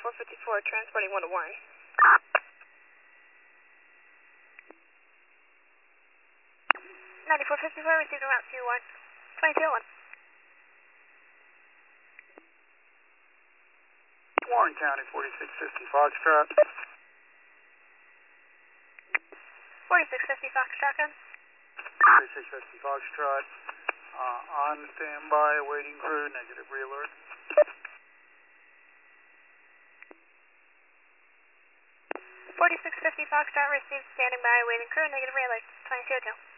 9454, transporting 1 to Warren. 9454, received en route to Warren. 2201. Warren County, 4650 Foxtrot. 4650 Foxtrot, gun. 4650 Foxtrot. On standby, awaiting crew, negative re-alert. 4650 Foxtrot, received, standing by, awaiting crew, negative re-alert. 2202.